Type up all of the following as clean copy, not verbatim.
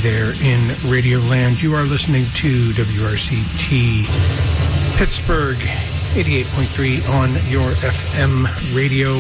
there in Radio Land. You are listening to WRCT Pittsburgh, 88.3 on your FM radio,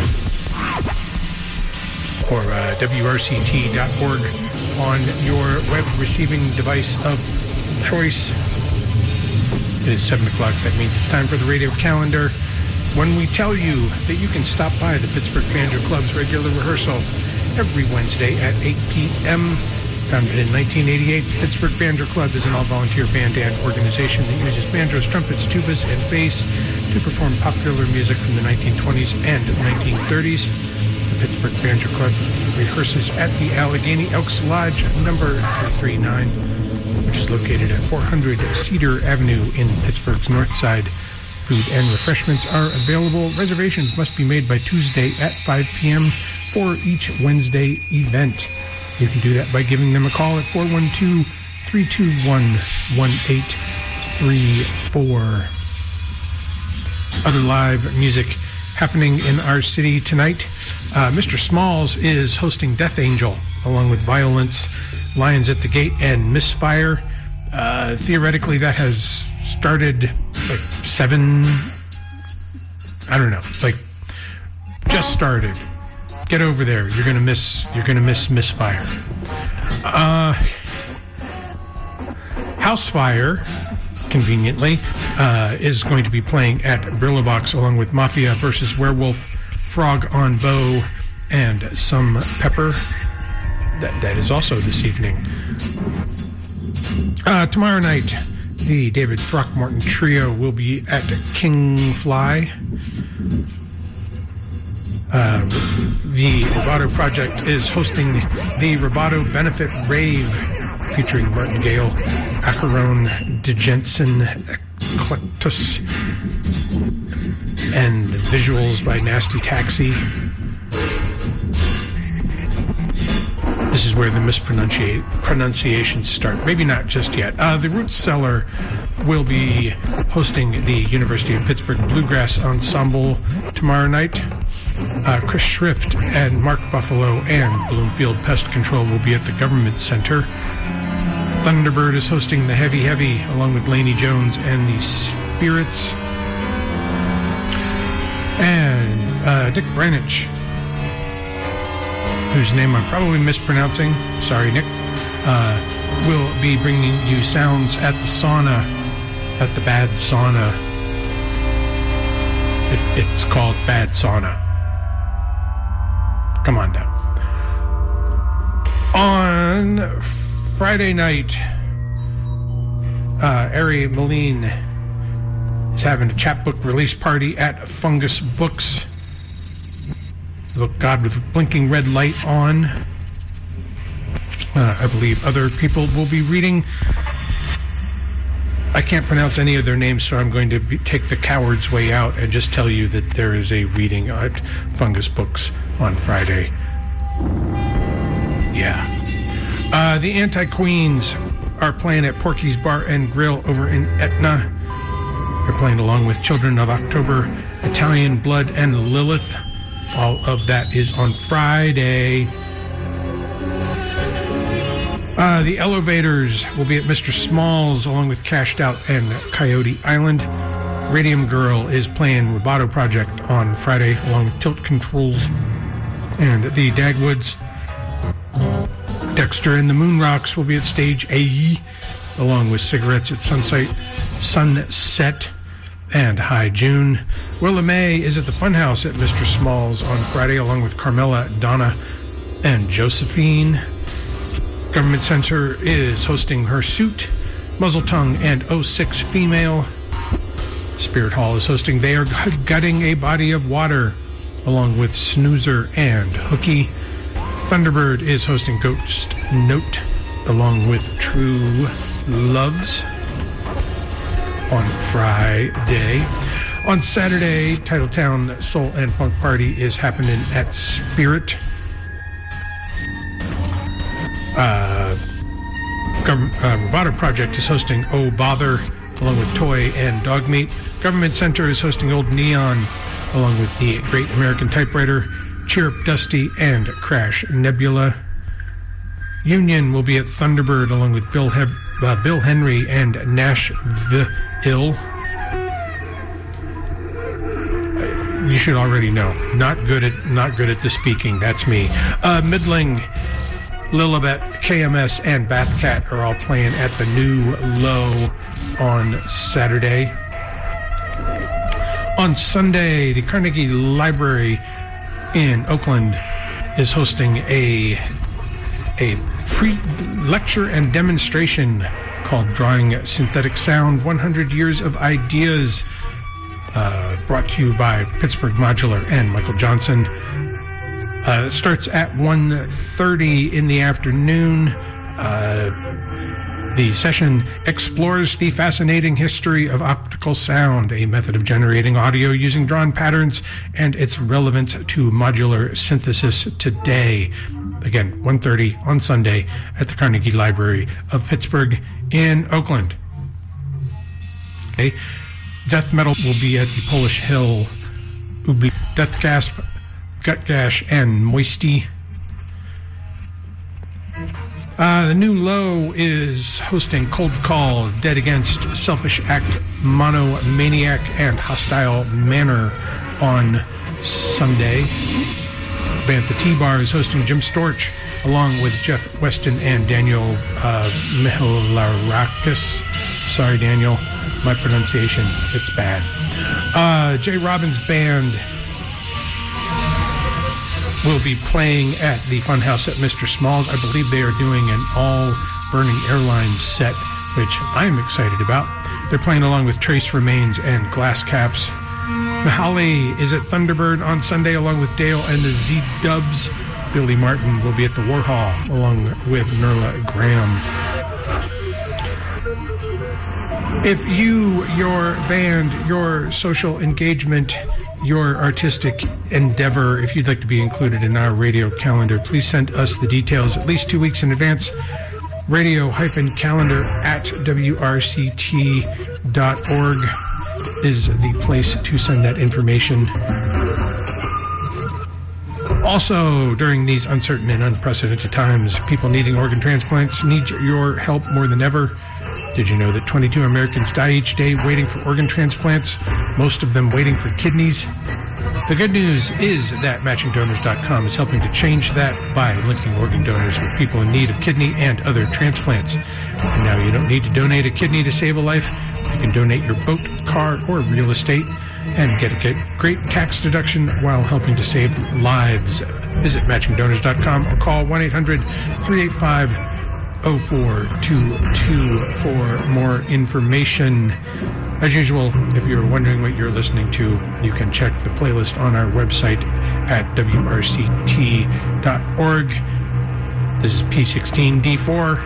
or WRCT.org on your web receiving device of choice. It is 7 o'clock. That means it's time for the radio calendar, when we tell you that you can stop by the Pittsburgh Banjo Club's regular rehearsal every Wednesday at 8 p.m. Founded in 1988, Pittsburgh Banjo Club is an all-volunteer band and organization that uses banjos, trumpets, tubas, and bass to perform popular music from the 1920s and 1930s. The Pittsburgh Banjo Club rehearses at the Allegheny Elks Lodge number 339, which is located at 400 Cedar Avenue in Pittsburgh's North Side. Food and refreshments are available. Reservations must be made by Tuesday at 5 p.m. for each Wednesday event. You can do that by giving them a call at 412-321-1834. Other live music happening in our city tonight. Mr. Smalls is hosting Death Angel, along with Violence, Lions at the Gate, and Misfire. Theoretically, that has started like 7, I don't know, like just started. Get over there. You're gonna miss Misfire. Housefire, conveniently, is going to be playing at Brillo Box along with Mafia versus Werewolf, Frog on Bow, and Some Pepper. That is also this evening. Tomorrow night, the David Throckmorton Trio will be at King Fly. The Roboto Project is hosting the Roboto Benefit Rave, featuring Martin Gale, Acheron, DeJensen, Eclectus, and visuals by Nasty Taxi. This is where the mispronunciations start. Maybe not just yet. The Root Cellar will be hosting the University of Pittsburgh Bluegrass Ensemble tomorrow night. Chris Schrift and Mark Buffalo and Bloomfield Pest Control will be at the Government Center. Thunderbird is hosting the Heavy Heavy along with Laney Jones and the Spirits. And Nick Branich, whose name I'm probably mispronouncing, sorry Nick, will be bringing you sounds at the sauna, at the Bad Sauna. It's called Bad Sauna. Come on down. On Friday night, Ari Moline is having a chapbook release party at Fungus Books. Look, God, with blinking red light on. I believe other people will be reading. I can't pronounce any of their names, so I'm going to take the coward's way out and just tell you that there is a reading at Fungus Books on Friday. Yeah. The Anti-Queens are playing at Porky's Bar and Grill over in Etna. They're playing along with Children of October, Italian Blood, and Lilith. All of that is on Friday. The Elevators will be at Mr. Smalls along with Cashed Out and Coyote Island. Radium Girl is playing Roboto Project on Friday along with Tilt Controls and the Dagwoods. Dexter and the Moonrocks will be at Stage A along with Cigarettes at Sunset and High June. Willa May is at the Funhouse at Mr. Smalls on Friday along with Carmela, Donna, and Josephine. Government Center is hosting Hirsute, Muzzle Tongue, and 06 Female. Spirit Hall is hosting They Are Gutting a Body of Water along with Snoozer and Hooky. Thunderbird is hosting Ghost Note along with True Loves on Friday. On Saturday, Titletown Soul and Funk Party is happening at Spirit. Roboto Project is hosting Oh Bother along with Toy and Dog Meat. Government Center is hosting Old Neon along with the Great American Typewriter, Cheer Up Dusty, and Crash Nebula. Union will be at Thunderbird along with Bill Henry and Nashville. You should already know. Not good at the speaking. That's me. Middling, Lilibet, KMS, and Bathcat are all playing at the New Low on Saturday. On Sunday, the Carnegie Library in Oakland is hosting a pre-lecture and demonstration called Drawing Synthetic Sound, 100 Years of Ideas, brought to you by Pittsburgh Modular and Michael Johnson. It starts at 1:30 in the afternoon. The session explores the fascinating history of optical sound, a method of generating audio using drawn patterns, and its relevance to modular synthesis today. Again, 1:30 on Sunday at the Carnegie Library of Pittsburgh in Oakland. Okay. Death metal will be at the Polish Hill, Death Gasp, Gut Gash, and Moisty. The New Low is hosting Cold Call, Dead Against, Selfish Act, Monomaniac, and Hostile Manor on Sunday. Bantha T-Bar is hosting Jim Storch along with Jeff Weston and Daniel Mihilarakis. Sorry, Daniel. My pronunciation, it's bad. Jay Robbins Band will be playing at the Funhouse at Mr. Smalls. I believe they are doing an all-Burning Airlines set, which I'm excited about. They're playing along with Trace Remains and Glass Caps. Mahali is at Thunderbird on Sunday along with Dale and the Z-Dubs. Billy Martin will be at the Warhol along with Nerla Graham. If you, your band, your social engagement, your artistic endeavor, if you'd like to be included in our radio calendar, please send us the details at least 2 weeks in advance. Radio-calendar at wrct.org is the place to send that information. Also, during these uncertain and unprecedented times, people needing organ transplants need your help more than ever. Did you know that 22 Americans die each day waiting for organ transplants, most of them waiting for kidneys? The good news is that MatchingDonors.com is helping to change that by linking organ donors with people in need of kidney and other transplants. And now you don't need to donate a kidney to save a life. You can donate your boat, car, or real estate and get a great tax deduction while helping to save lives. Visit MatchingDonors.com or call 1-800-385-0422 for more information. As usual, if you're wondering what you're listening to, you can check the playlist on our website at wrct.org. This is P16D4.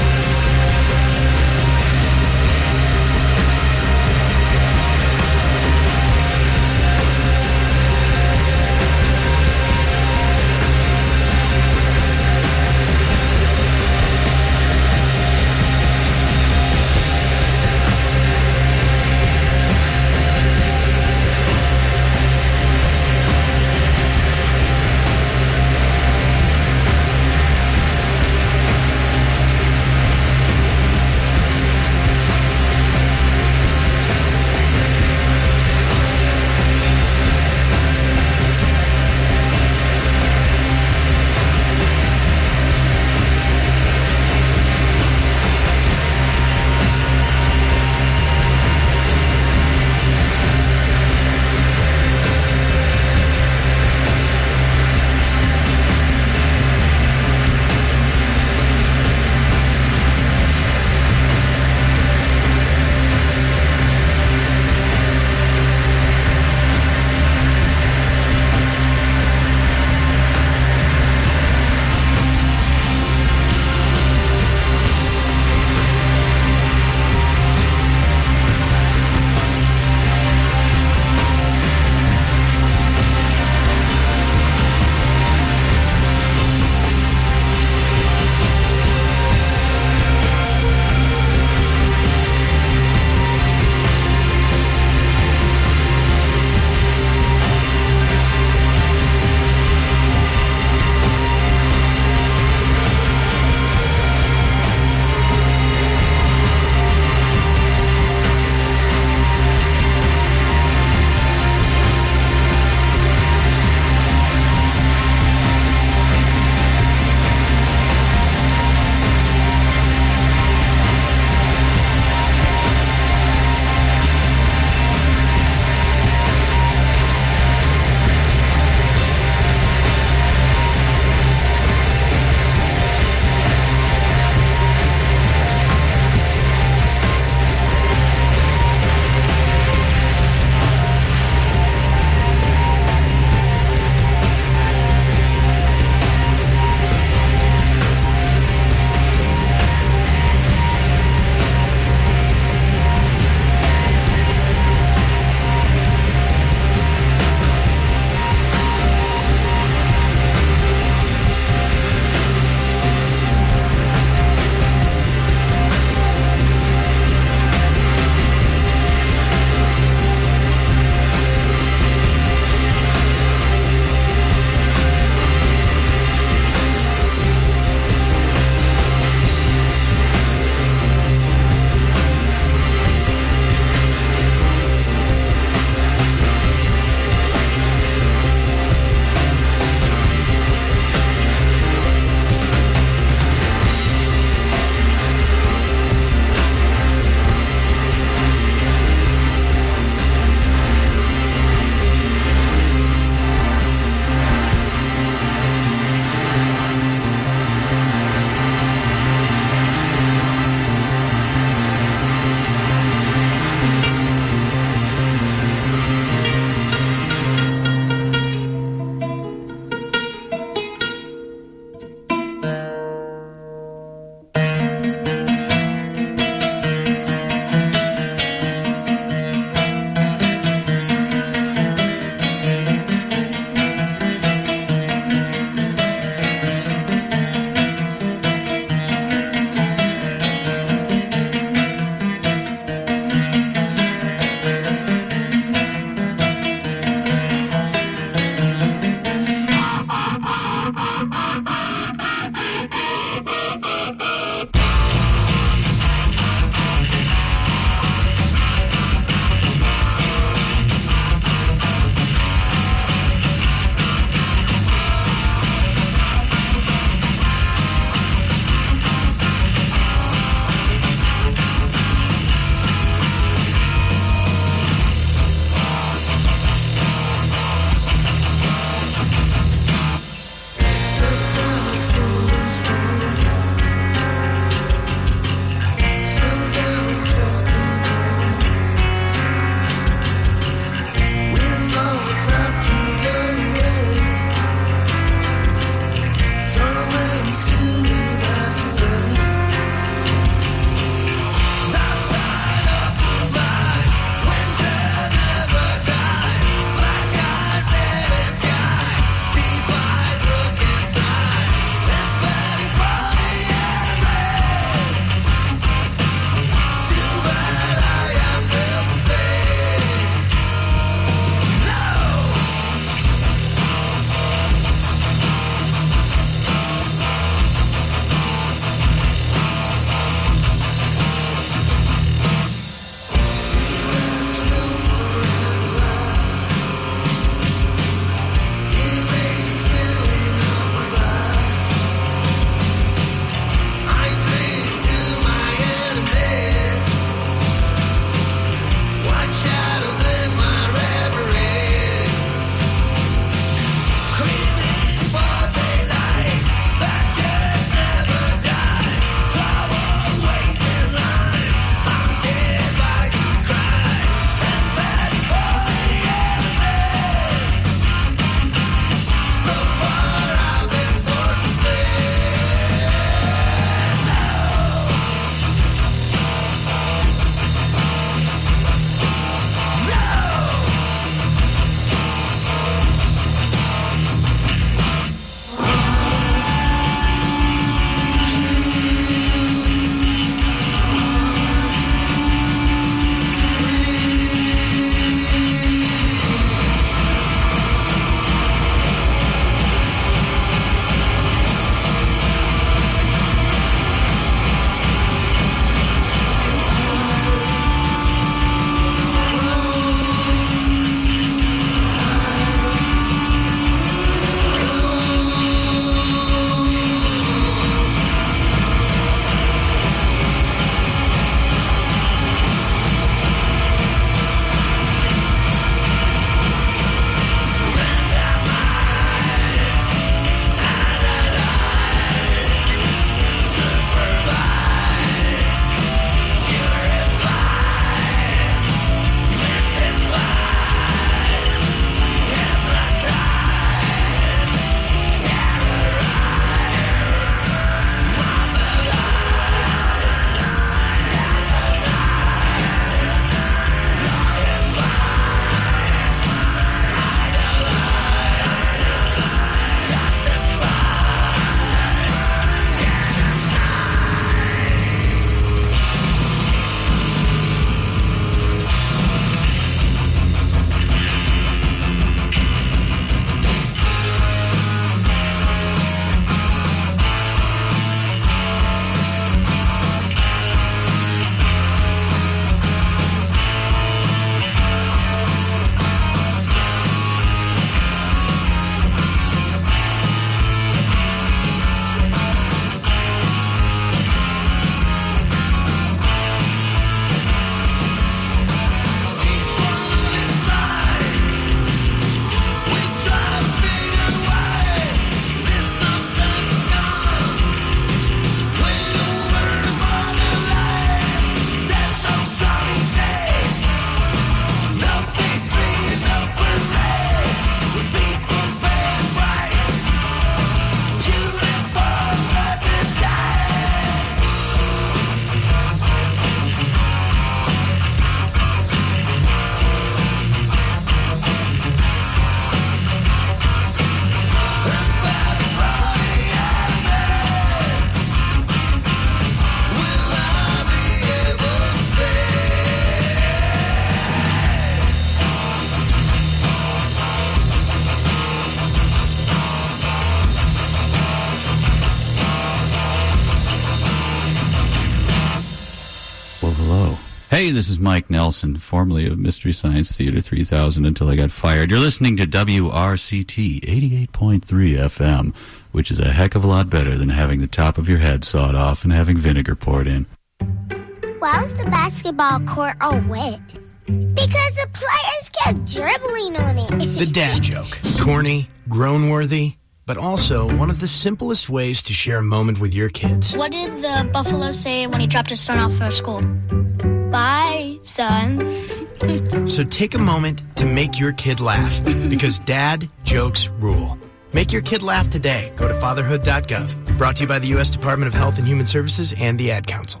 Hey, this is Mike Nelson, formerly of Mystery Science Theater 3000 until I got fired. You're listening to WRCT 88.3 FM, which is a heck of a lot better than having the top of your head sawed off and having vinegar poured in. Why was the basketball court all wet? Because the players kept dribbling on it. The dad joke. Corny, groan-worthy, but also one of the simplest ways to share a moment with your kids. What did the buffalo say when he dropped his son off for school? Bye, son. So take a moment to make your kid laugh, because dad jokes rule. Make your kid laugh today. Go to fatherhood.gov. Brought to you by the U.S. Department of Health and Human Services and the Ad Council.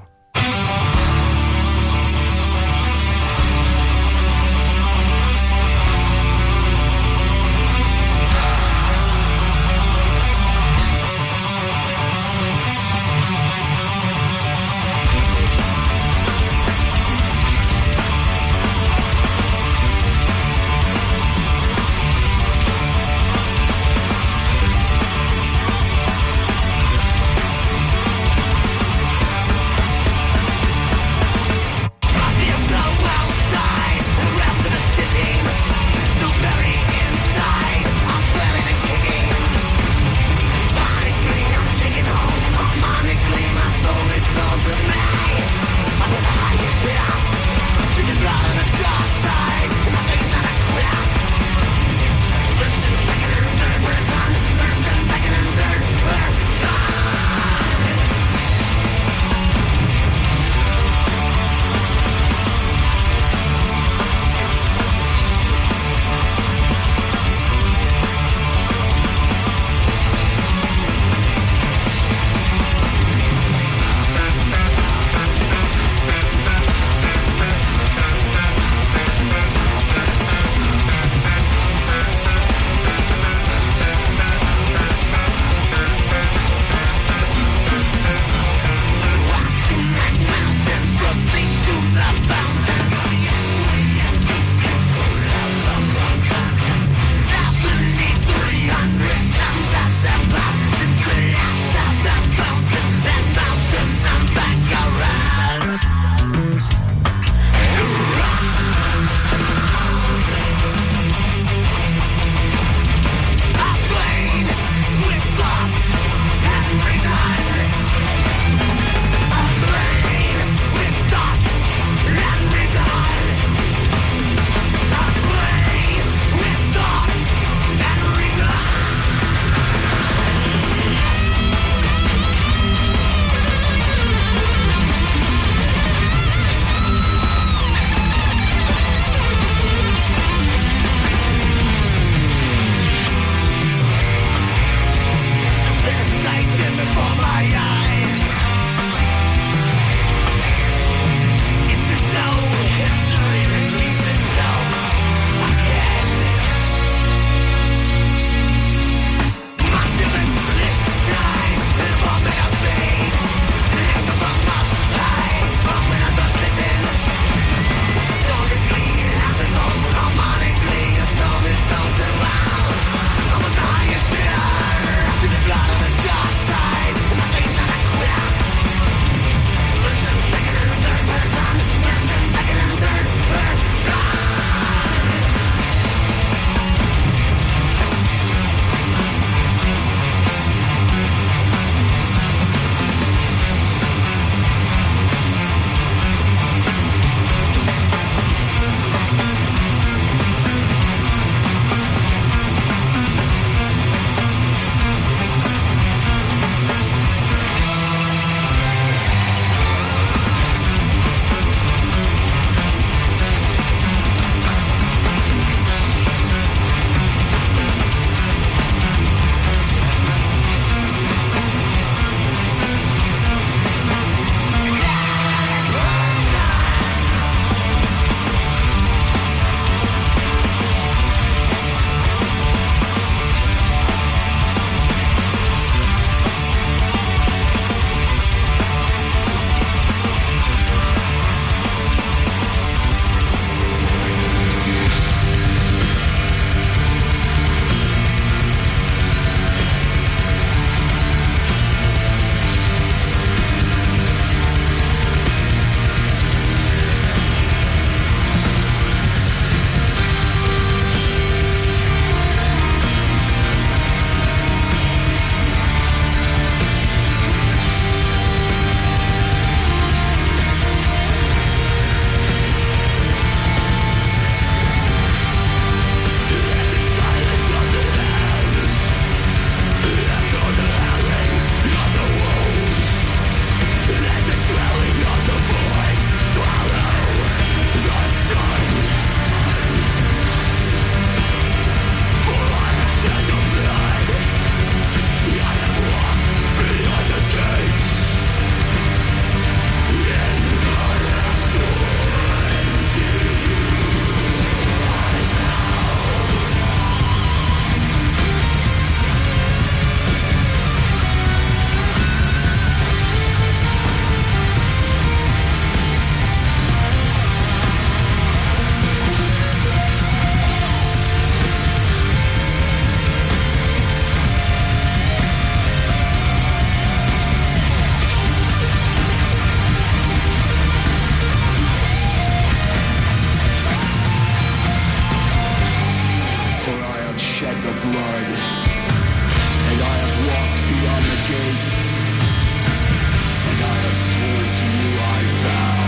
the blood. And I have walked beyond the gates, and I have sworn to you I bow.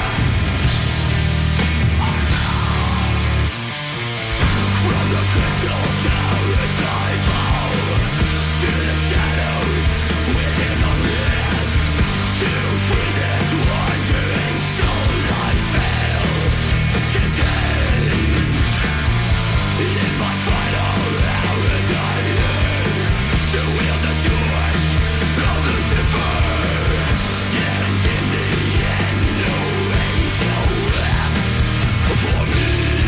From the crystal towers I fall to the shadows within the mist, to free this wandering soul I fail today. In my final hours I yearn to wield the torch of Lucifer, and in the end no angel left for me.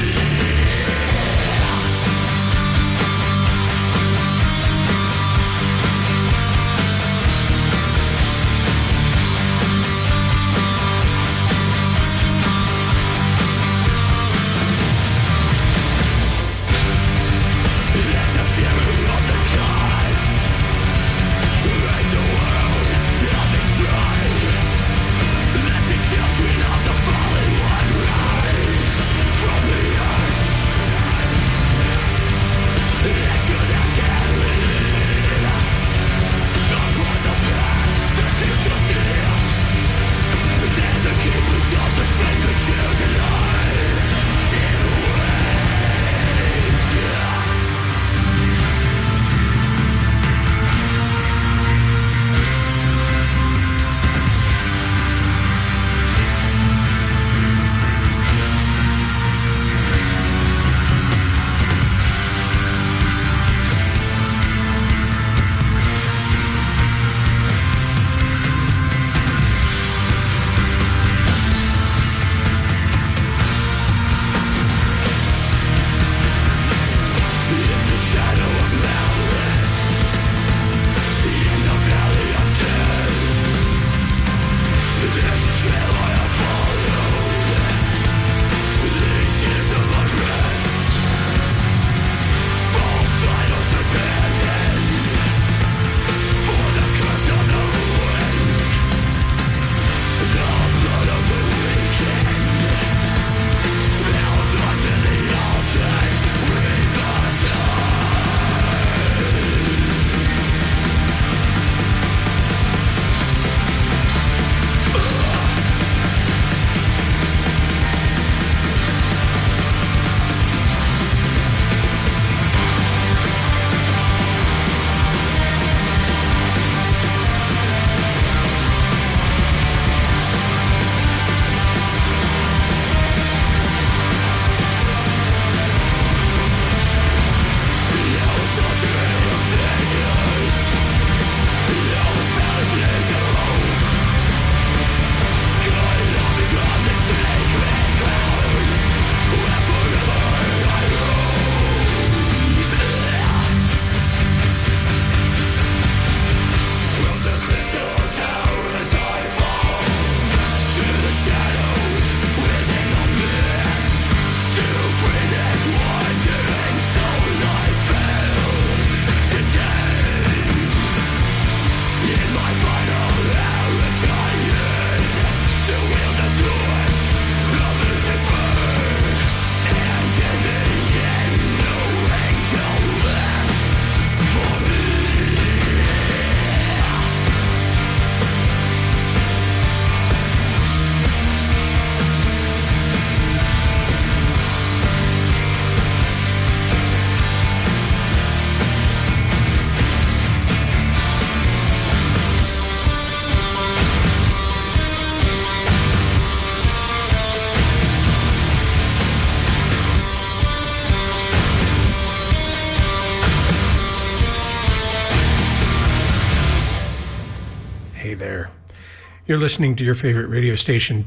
You're listening to your favorite radio station,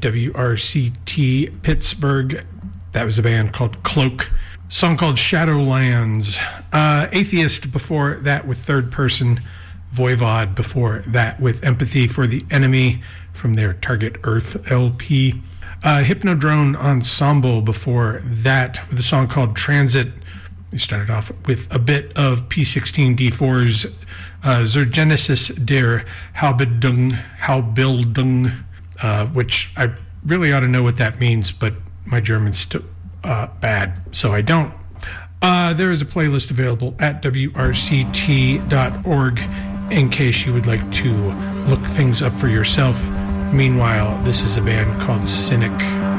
WRCT Pittsburgh. That was a band called Cloak. Song called Shadowlands. Atheist before that with Third Person. Voivod before that with Empathy for the Enemy from their Target Earth LP. Hypnodrone Ensemble before that with a song called Transit. We started off with a bit of P16D4's Zergenesis der Haubildung, which I really ought to know what that means, but my German's bad, so I don't. There is a playlist available at wrct.org in case you would like to look things up for yourself. Meanwhile, this is a band called Cynic.